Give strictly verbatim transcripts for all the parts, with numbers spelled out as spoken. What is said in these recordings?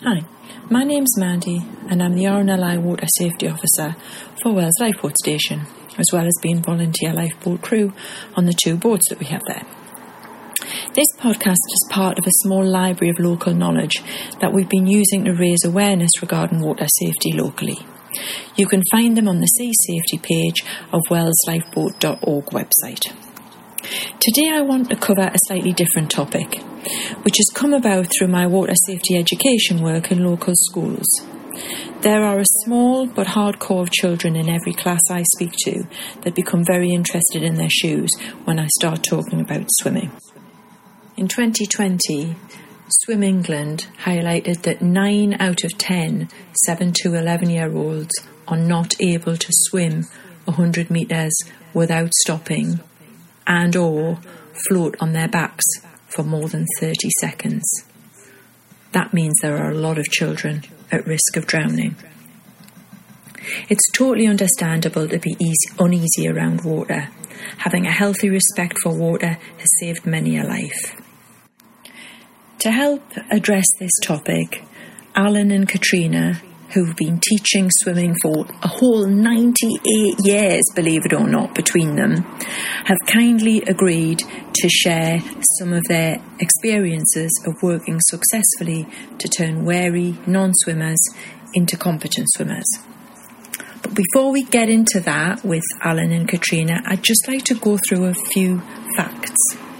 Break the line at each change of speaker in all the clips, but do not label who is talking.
Hi, my name's Mandy and I'm the R N L I Water Safety Officer for Wells Lifeboat Station, as well as being volunteer lifeboat crew on the two boats that we have there. This podcast is part of a small library of local knowledge that we've been using to raise awareness regarding water safety locally. You can find them on the Sea Safety page of wells lifeboat dot org website. Today I want to cover a slightly different topic, which has come about through my water safety education work in local schools. There are a small but hardcore of children in every class I speak to that become very interested in their shoes when I start talking about swimming. In twenty twenty, Swim England highlighted that nine out of ten seven to eleven year olds are not able to swim one hundred metres without stopping and or float on their backs for more than thirty seconds. That means there are a lot of children at risk of drowning. It's totally understandable to be easy, uneasy around water. Having a healthy respect for water has saved many a life. To help address this topic, Alan and Katrina, who've been teaching swimming for a whole ninety-eight years, believe it or not, between them, have kindly agreed to share some of their experiences of working successfully to turn wary non-swimmers into competent swimmers. But before we get into that with Alan and Katrina, I'd just like to go through a few facts.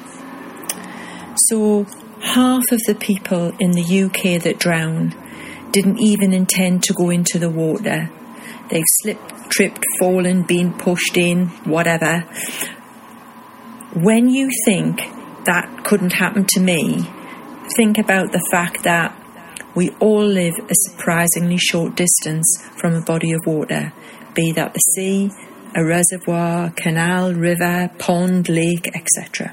So, half of the people in the U K that drown didn't even intend to go into the water. They've slipped, tripped, fallen, been pushed in, whatever. When you think that couldn't happen to me, think about the fact that we all live a surprisingly short distance from a body of water, be that the sea, a reservoir, canal, river, pond, lake, et cetera.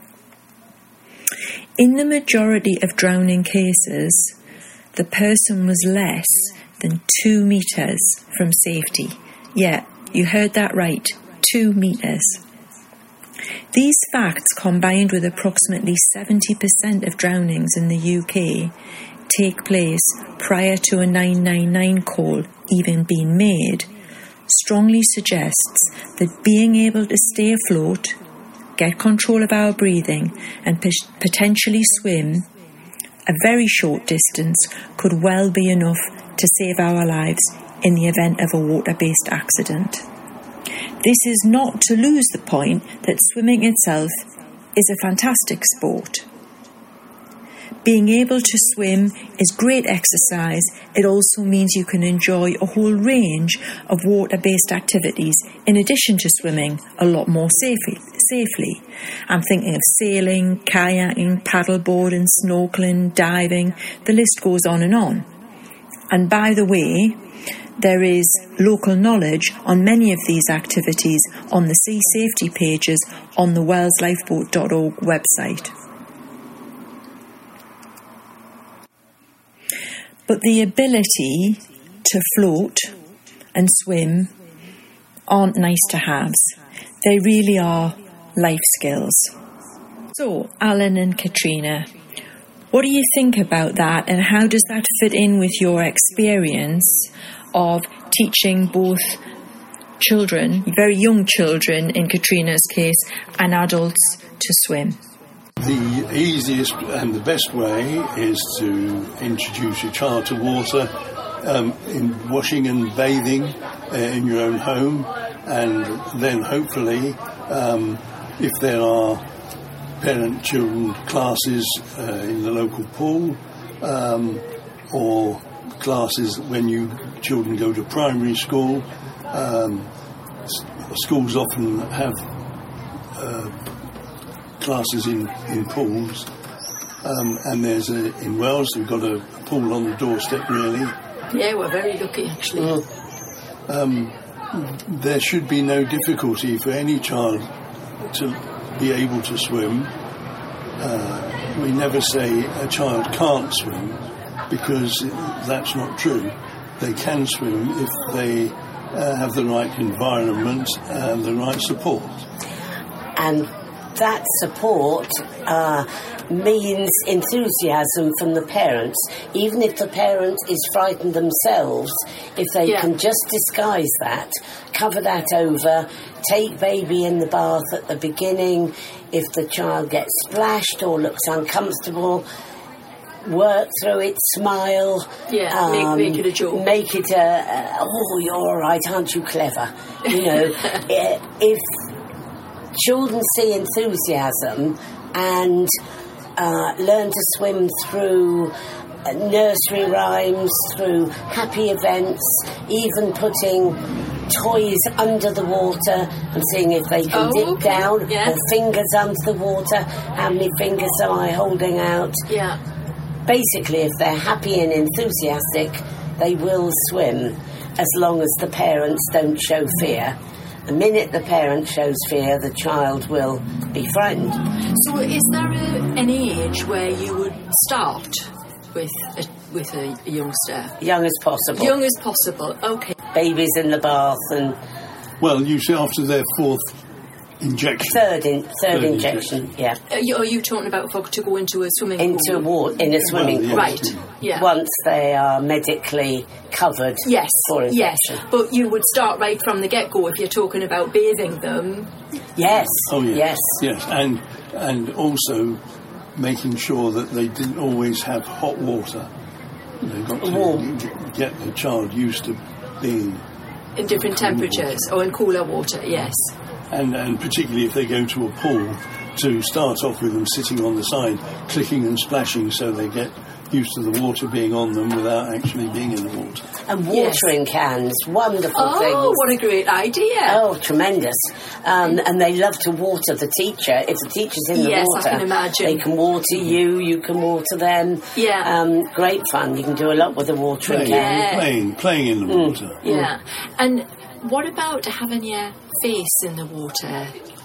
In the majority of drowning cases, the person was less than two metres from safety. Yeah, you heard that right, two metres. These facts, combined with approximately seventy percent of drownings in the U K, take place prior to a nine nine nine call even being made, strongly suggests that being able to stay afloat, get control of our breathing and p- potentially swim a very short distance could well be enough to save our lives in the event of a water-based accident. This is not to lose the point that swimming itself is a fantastic sport. Being able to swim is great exercise. It also means you can enjoy a whole range of water-based activities in addition to swimming a lot more safely. safely. I'm thinking of sailing, kayaking, paddleboarding, snorkeling, diving. The list goes on and on. And by the way, there is local knowledge on many of these activities on the Sea Safety pages on the wells lifeboat dot org website. But the ability to float and swim aren't nice to haves. They really are life skills. So, Alan and Katrina, what do you think about that, and how does that fit in with your experience of teaching both children, very young children in Katrina's case, and adults to swim?
The easiest and the best way is to introduce your child to water um, in washing and bathing uh, in your own home, and then hopefully um, if there are parent-children classes uh, in the local pool um, or classes when you children go to primary school, um, s- schools often have uh, classes in, in pools, um, and there's a, in Wales we've got a, a pool on the doorstep really.
Yeah, we're very lucky actually.
Well, um, there should be no difficulty for any child to be able to swim. Uh, we never say a child can't swim, because that's not true. They can swim if they uh, have the right environment and the right support.
And that support uh, means enthusiasm from the parents. Even if the parent is frightened themselves, if they yeah. can just disguise that, cover that over, take baby in the bath at the beginning, if the child gets splashed or looks uncomfortable, work through it, smile.
Yeah, um, make, make it a joke.
Make it a, a, oh, you're all right, aren't you clever? You know, if children see enthusiasm and uh, learn to swim through nursery rhymes, through happy events, even putting toys under the water and seeing if they can
oh,
dip
okay.
down,
yeah.
or fingers under the water, how many fingers am I holding out?
Yeah.
Basically, if they're happy and enthusiastic, they will swim, as long as the parents don't show fear. The minute the parent shows fear, the child will be frightened.
So is there a, an age where you would start with a, with a, a youngster?
Young as possible.
Young as possible, okay.
Babies in the bath and...
Well, you see, after their fourth injection.
Third, in, third, third injection, injection, yeah.
Are you, are you talking about folk to go into a swimming
into
pool?
Into a water, in a swimming
well,
pool.
Right, yeah.
Once they are medically covered
yes,
for infection.
Yes, but you would start right from the get-go if you're talking about bathing them.
Yes,
oh, yes.
yes.
Yes, and, and also making sure that they didn't always have hot water. They've got to
Warm.
get the child used to being...
In different temperatures, water. Or in cooler water, yes.
And, and particularly if they go to a pool, to start off with them sitting on the side, clicking and splashing so they get used to the water being on them without actually being in the water.
And watering yes. cans, wonderful
oh,
things.
Oh, what a great idea.
Oh, tremendous. Um, and they love to water the teacher. If the teacher's in the
yes,
water,
I can imagine.
They can water you, you can water them.
Yeah.
Um, great fun. You can do a lot with the watering
playing,
can.
Yeah.
Playing, playing in the
mm.
water.
Yeah. Mm. And what about having your face in the water?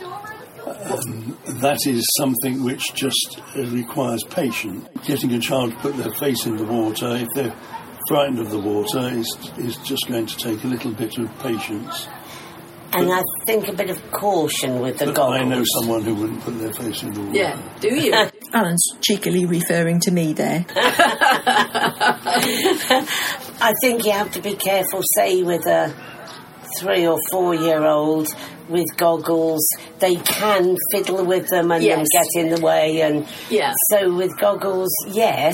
Um, that is something which just uh, requires patience. Getting a child to put their face in the water, if they're frightened of the water, is is just going to take a little bit of patience.
And
but,
I think a bit of caution with the
but
goggles.
I know someone who wouldn't put their face in the water.
Yeah, do you?
Alan's cheekily referring to me there.
I think you have to be careful, say, with a three or four year old with goggles. They can fiddle with them and
yes.
then get in the way, and
yeah.
so with goggles, yes,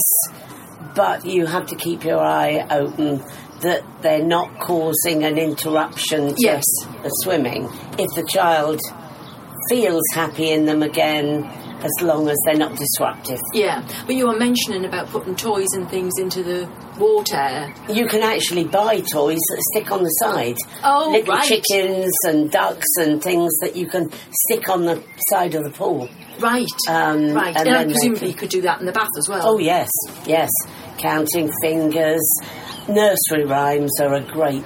but you have to keep your eye open that they're not causing an interruption to
yes.
the swimming. If the child feels happy in them again, as long as they're not disruptive.
Yeah, but you were mentioning about putting toys and things into the water.
You can actually buy toys that stick on the side.
Oh,
Little
right.
chickens and ducks and things that you can stick on the side of the pool.
Right,
um,
right.
And,
and
then
presumably
can...
you could do that in the bath as well.
Oh, yes, yes. Counting fingers. Nursery rhymes are a great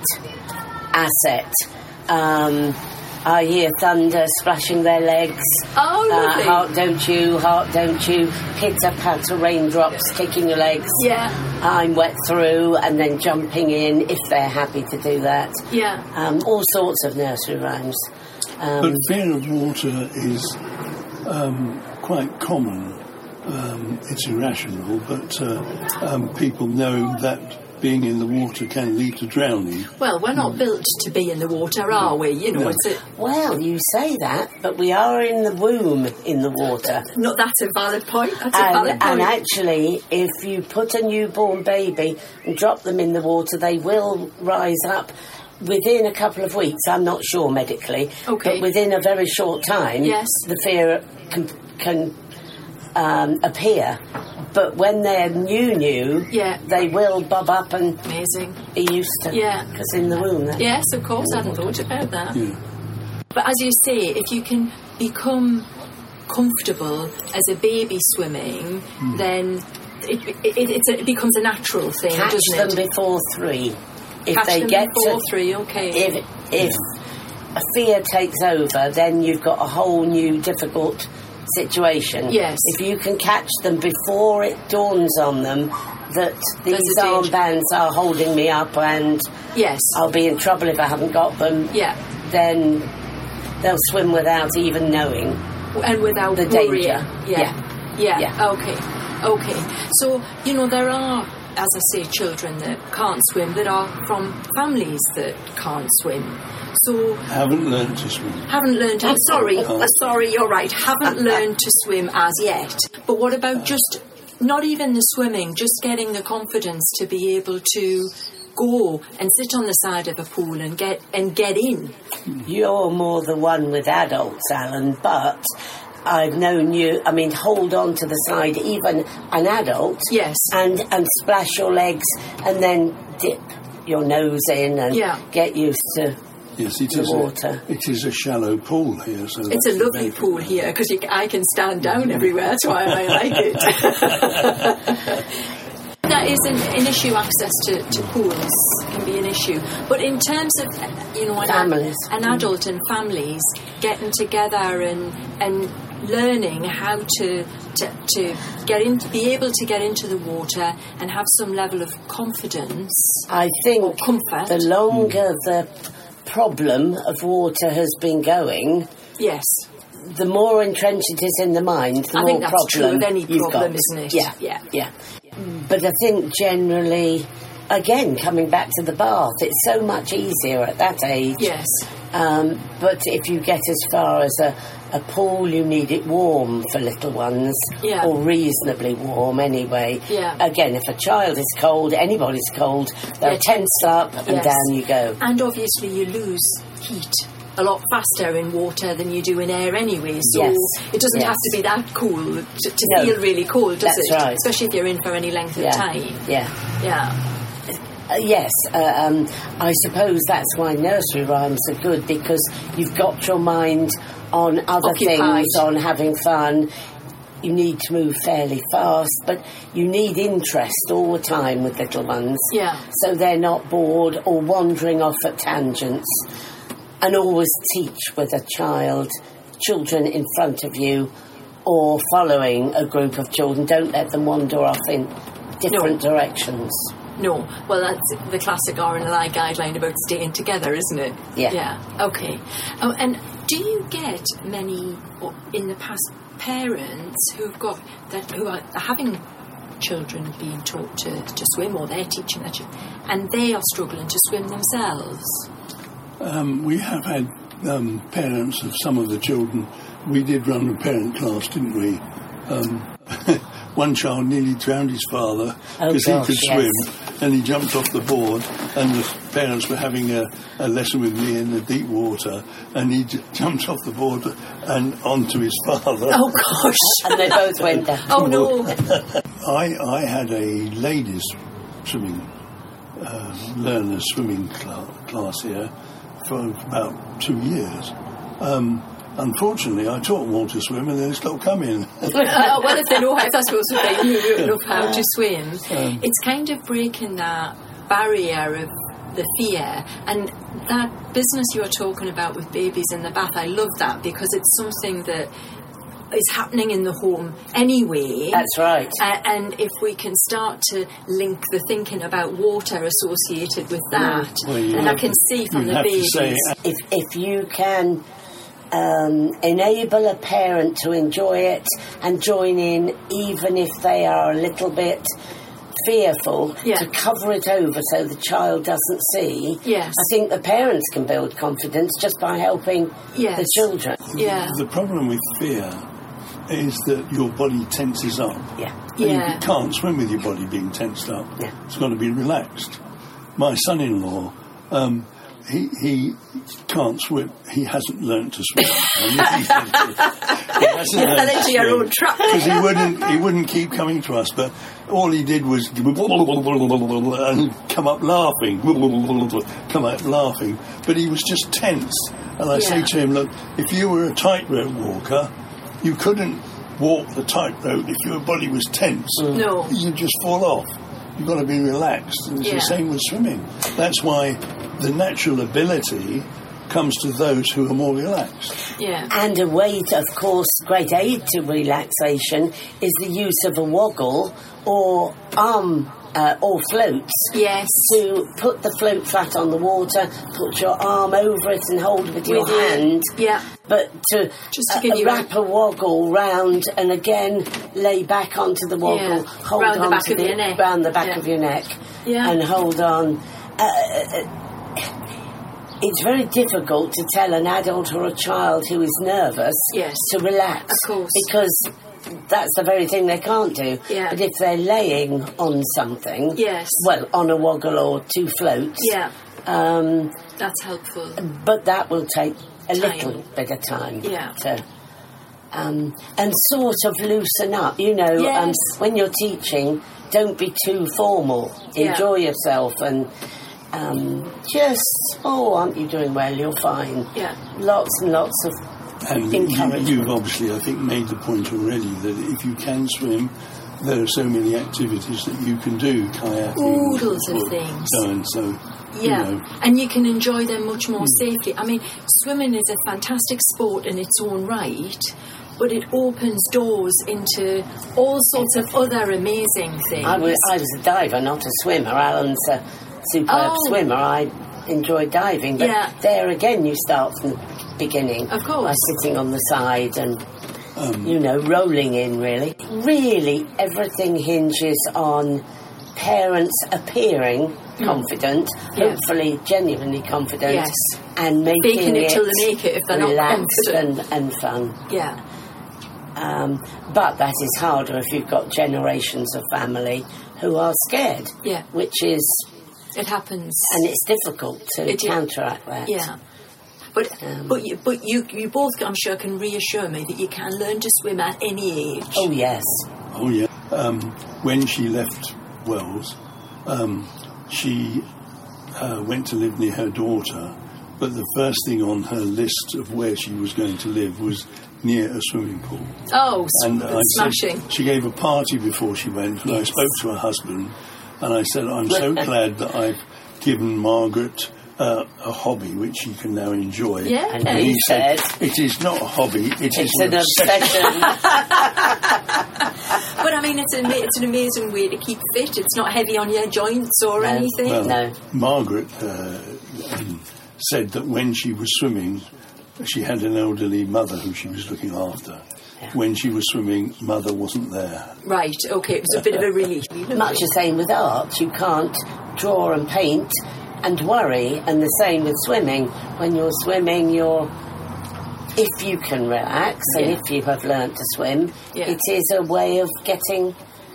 asset. Um... I hear thunder splashing their legs.
Oh, lovely.
Uh, heart don't you, heart don't you, pitter-patter raindrops kicking your legs.
Yeah.
I'm wet through, and then jumping in if they're happy to do that.
Yeah.
Um, all sorts of nursery rhymes. Um,
but fear of water is um, quite common. Um, it's irrational, but uh, um, people know that being in the water can lead to drowning.
Well, we're not mm. built to be in the water, are we? You know,
no.
it's a...
Well, you say that, but we are in the womb in the water.
No, that's a valid point. That's
and,
a valid point.
And actually, if you put a newborn baby and drop them in the water, they will rise up within a couple of weeks. I'm not sure medically,
okay.
but within a very short time,
yes.
the fear can, can um, appear. But when they're new, new,
yeah.
they will bob up and
Amazing.
be used to.
Yeah.
Because in the womb.
Yes, of course, I hadn't thought about that.
Yeah.
But as you say, if you can become comfortable as a baby swimming, mm. then it, it, it's a, it becomes a natural thing,
Catch
doesn't
them
it?
before three. If
Catch
they
them
get
before
to,
three, okay.
If, if a fear takes over, then you've got a whole new difficult situation.
Yes.
If you can catch them before it dawns on them that these armbands are holding me up and
yes.
I'll be in trouble if I haven't got them,
yeah.
then they'll swim without even knowing.
And without
the
worrying.
danger.
Yeah.
Yeah.
Yeah.
Yeah.
Okay. Okay. So, you know, there are, as I say, children that can't swim that are from families that can't swim. So
haven't learned to swim.
Haven't learned. I'm sorry. Oh. Sorry, you're right. Haven't learned to swim as yet. But what about just not even the swimming? Just getting the confidence to be able to go and sit on the side of a pool and get and get in.
You're more the one with adults, Alan, but I've known you, I mean, hold on to the side, even an adult.
Yes.
And, and splash your legs and then dip your nose in and
yeah.
get used to
yes, it
the
is
water.
A, it is a shallow pool here. So
it's a lovely pool here because I can stand down everywhere. That's why I like it. That is an, an issue. Access to, to pools can be an issue. But in terms of, you know, an,
families.
An adult and families getting together and and learning how to, to to get in, be able to get into the water and have some level of confidence.
I think
or comfort.
The longer mm. the problem of water has been going,
yes,
the more entrenched it is in the mind, the
I
more
think that's
problem
true of any
you've
problem,
got.
isn't it?
Yeah,
yeah,
yeah. But I think generally, again, coming back to the bath, it's so much easier at that age.
Yes.
Um, but if you get as far as a, a pool, you need it warm for little ones,
yeah.
or reasonably warm anyway.
Yeah.
Again, if a child is cold, anybody's cold, they'll
yeah.
tense up and
yes.
down you go.
And obviously you lose heat a lot faster in water than you do in air anyway, so
yes.
it doesn't
yes.
have to be that cool to, to
no.
feel really cold, does
That's
it?
Right.
Especially if you're in for any length
yeah.
of time.
Yeah.
Yeah.
Uh, yes, uh, um, I suppose that's why nursery rhymes are good, because you've got your mind on other
Occupied.
things, on having fun. You need to move fairly fast, but you need interest all the time with little ones.
Yeah.
So they're not bored or wandering off at tangents. And always teach with a child, children in front of you, or following a group of children. Don't let them wander off in different no. directions.
No. Well, that's the classic R N L I guideline about staying together, isn't it?
Yeah.
Yeah. Okay. Oh, and do you get many, in the past, parents who've got, that who are having children being taught to, to swim, or they're teaching their children, and they are struggling to swim themselves?
Um, we have had um, parents of some of the children. We did run a parent class, didn't we? Um, one child nearly drowned his father because
oh,
he could
yes.
swim, and he jumped off the board, and the parents were having a, a lesson with me in the deep water, and he j- jumped off the board and onto his father.
Oh gosh.
And they both went down.
Oh no.
I, I had a ladies swimming uh, learner swimming cl- class here for about two years. Um, unfortunately, I taught them all to swim, and they stopped coming.
uh, well, if they know how, that's supposed to they knew enough how to swim.
Um,
it's kind of breaking that barrier of the fear, and that business you were talking about with babies in the bath. I love that, because it's something that is happening in the home anyway.
That's right.
Uh, and if we can start to link the thinking about water associated with that,
well,
and I can
to,
see from the
have
babies.
To say,
if if you can um, enable a parent to enjoy it and join in, even if they are a little bit fearful,
yeah.
to cover it over so the child doesn't see.
Yes.
I think the parents can build confidence just by helping
yes.
the children.
Yeah.
The problem with fear is that your body tenses up.
Yeah.
And
Yeah.
you can't swim with your body being tensed up.
Yeah.
It's got to be relaxed. My son-in-law, um, he he can't swim. He hasn't learnt to swim. he hasn't
Fell into your own trap.
Because he wouldn't he wouldn't keep coming to us, but all he did was and come up laughing, come up laughing. But he was just tense. And I
yeah.
say to him, look, if you were a tightrope walker, you couldn't walk the tightrope if your body was tense.
Mm. No.
You'd just fall off. You've got to be relaxed. And it's
yeah.
the same with swimming. That's why the natural ability comes to those who are more relaxed.
Yeah.
And a way, to, of course, great aid to relaxation is the use of a woggle or arm uh, or floats.
Yes.
To put the float flat on the water, put your arm over it and hold it with, with your you. hand.
Yeah.
But to,
Just to
uh,
give you
wrap a, a woggle round and again lay back onto the woggle,
yeah.
hold
round
on
the back
to
of
the,
your neck.
round the back
yeah.
of your neck,
yeah.
and hold on. Uh, it's very difficult to tell an adult or a child who is nervous
yes.
to relax,
of course,
because that's the very thing they can't do.
Yeah.
But if they're laying on something,
yes.
well, on a woggle or two floats,
yeah,
um,
that's helpful.
But that will take a
time.
little bit of time
yeah.
to um, and sort of loosen up. You know,
yes.
um, when you're teaching, don't be too formal.
Yeah.
Enjoy yourself and um, just, oh, aren't you doing well? You're fine.
Yeah.
Lots and lots of
and
encouragement.
You, you've obviously, I think, made the point already that if you can swim, there are so many activities that you can do, kayaking,
oodles of things.
So and so.
Yeah,
you know.
and you can enjoy them much more mm. safely. I mean, swimming is a fantastic sport in its own right, but it opens doors into all sorts of other amazing things.
I was, I was a diver, not a swimmer. Alan's a superb
oh.
swimmer. I enjoy diving, but
yeah.
there again you start from the beginning.
Of course.
By sitting on the side and,
um,
you know, rolling in, really. Really, everything hinges on parents appearing mm. confident,
yeah.
hopefully genuinely confident,
yes.
and making
Faking it,
it
till they make it if they're
relaxed
not confident.
and, and fun.
Yeah.
Um, but that is harder if you've got generations of family who are scared.
Yeah.
Which is...
It happens.
And it's difficult to
it
counteract that.
Yeah. But um, but you but you you both, I'm sure, can reassure me that you can learn to swim at any age.
Oh, yes.
Oh, yeah. Um, when she left Wells, um, she uh, went to live near her daughter, but the first thing on her list of where she was going to live was near a swimming pool.
Oh,
and
sm-
I
smashing.
Said, she gave a party before she went, and yes. I spoke to her husband, and I said, I'm so glad that I've given Margaret uh, a hobby which she can now enjoy.
Yeah,
and,
and
he,
he
said,
said, it is not a hobby, it
it's
is
an, an obsession.
But I mean, it's an, it's an amazing way to keep fit. It's not heavy on your joints or
no.
anything.
Well,
no.
Margaret uh, um, said that when she was swimming, she had an elderly mother who she was looking after. Yeah. When she was swimming, mother wasn't there.
Right, okay, it was a bit of a relief.
Much the same with art. You can't draw and paint and worry, and the same with swimming. When you're swimming, you're... If you can relax, and
yeah.
if you have learnt to swim,
yeah.
it is a way of getting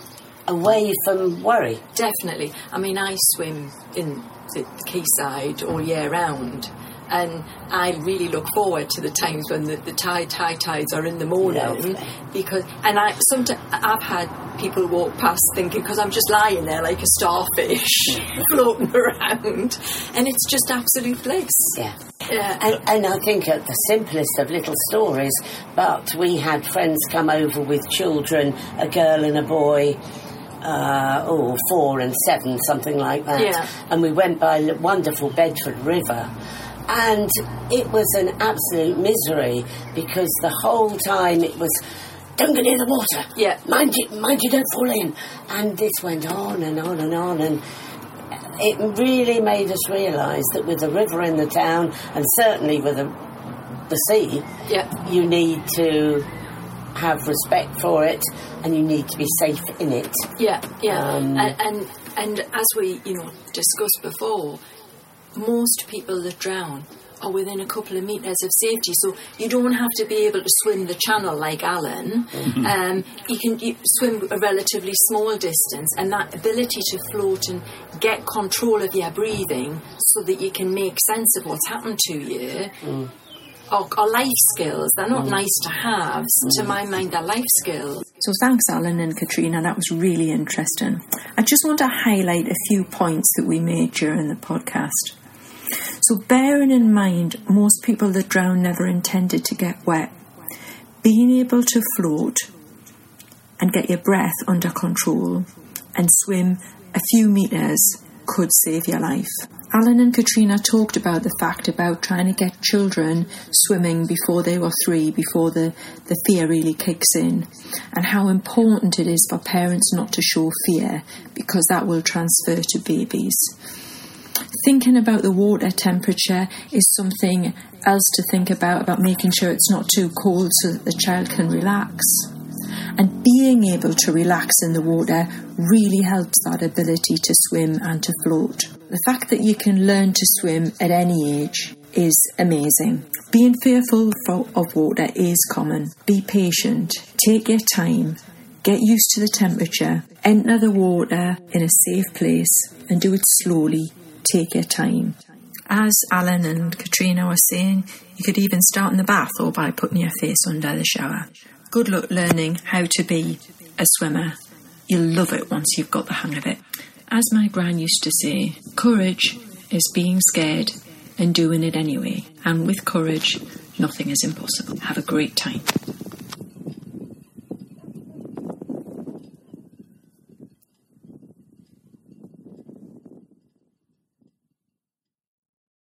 away from worry.
Definitely. I mean, I swim in the quayside all year round, and I really look forward to the times when the, the tide, high tides are in the morning.
Lovely.
Because, and I sometimes I've had people walk past thinking, because I'm just lying there like a starfish floating around, and it's just absolute bliss.
Yeah.
Yeah.
And, and I think at the simplest of little stories, but we had friends come over with children, a girl and a boy, uh, oh, four and seven, something like that.
Yeah.
And we went by the wonderful Bedford River. And it was an absolute misery, because the whole time it was, don't get near the water.
Yeah.
Mind you, mind you don't fall in. And this went on and on and on, and it really made us realise that with the river in the town, and certainly with the, the sea,
yeah.
you need to have respect for it, and you need to be safe in it.
Yeah, yeah.
Um,
and, and and as we, you know, discussed before, most people that drown are within a couple of metres of safety, so you don't have to be able to swim the channel like Alan. Mm-hmm. Um, you can you swim a relatively small distance, and that ability to float and get control of your breathing so that you can make sense of what's happened to you mm. are, are life skills. They're not mm. nice to have. Mm. To my mind, they're life skills.
So thanks, Alan and Katrina. That was really interesting. I just want to highlight a few points that we made during the podcast. So bearing in mind, most people that drown never intended to get wet, being able to float and get your breath under control and swim a few metres could save your life. Alan and Katrina talked about the fact about trying to get children swimming before they were three, before the, the fear really kicks in, and how important it is for parents not to show fear because that will transfer to babies. Thinking about the water temperature is something else to think about, about making sure it's not too cold so that the child can relax. And being able to relax in the water really helps that ability to swim and to float. The fact that you can learn to swim at any age is amazing. Being fearful for, of water is common. Be patient. Take your time. Get used to the temperature. Enter the water in a safe place and do it slowly. Take your time. As Alan and Katrina were saying, you could even start in the bath or by putting your face under the shower. Good luck learning how to be a swimmer. You'll love it once you've got the hang of it. As my gran used to say, courage is being scared and doing it anyway. And with courage, nothing is impossible. Have a great time.